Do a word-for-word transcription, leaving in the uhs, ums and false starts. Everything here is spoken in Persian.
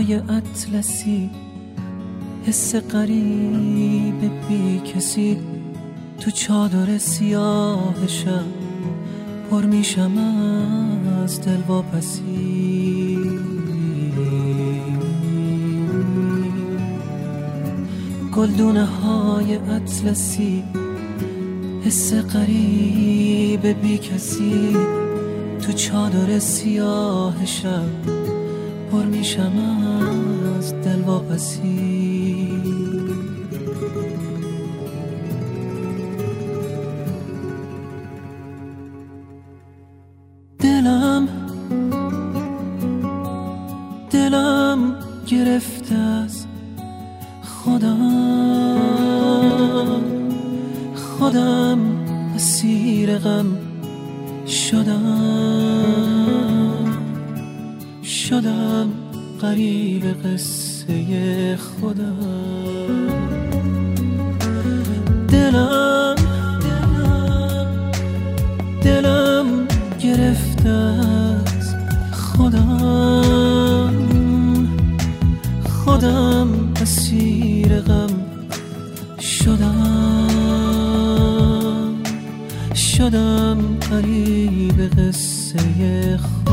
های اطلسی، حس غریب بی کسی، تو چادر سیاه شب پر میشم از دلواپسی. گلدونه های اطلسی، حس غریب بی کسی، تو چادر سیاه شب پر میشم از دلواپسی. دلم دلم گرفته از خودم، خودم اسیر غم شدم، شدم غریب قصه خودم. دلم دلم دلم گرفته از خودم، خودم اسیر غم شدم، شدم غریب قصه خودم.